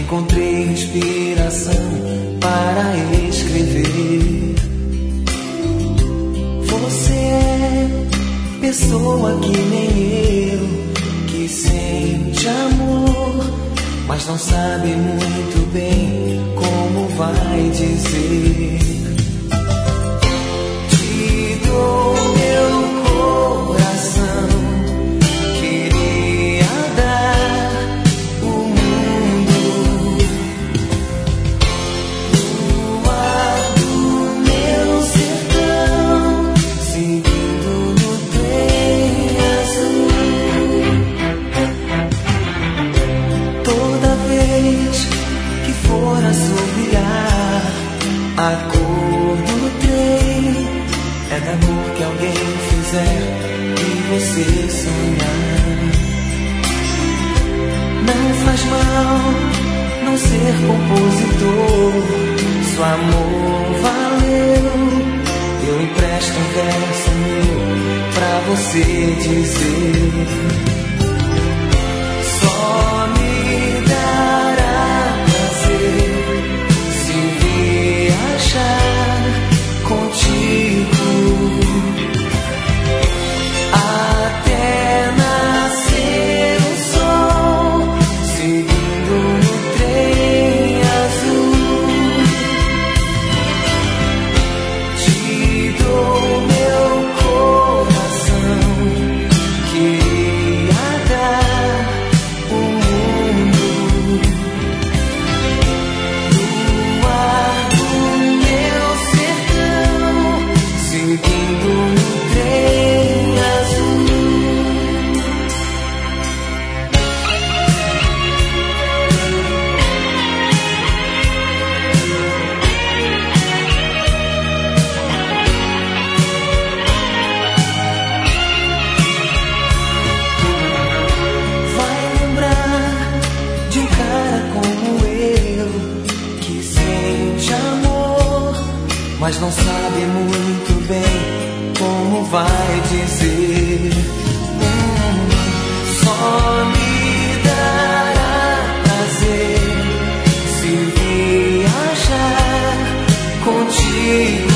encontrei inspiração para escrever. Você é pessoa que nem eu, que sente amor, mas não sabe muito bem como vai dizer. Te dou meu coração, queria dar o mundo, no ar do meu sertão, seguindo no trem azul. Toda vez que for assobiar a cor do trem, é da cor que alguém fizer e você sonhar. Não faz mal não ser compositor, seu amor valeu. Eu empresto um verso meu pra você dizer. Só me dará prazer se viajar contigo até nascer o sol, seguindo no trem azul. Te dou meu coração, queria dar o mundo, no ar do meu sertão, seguindo no trem azul. Vai lembrar de um cara como eu, que sente amor, mas não sabe muito bem como vai dizer. Só me dará prazer se viajar contigo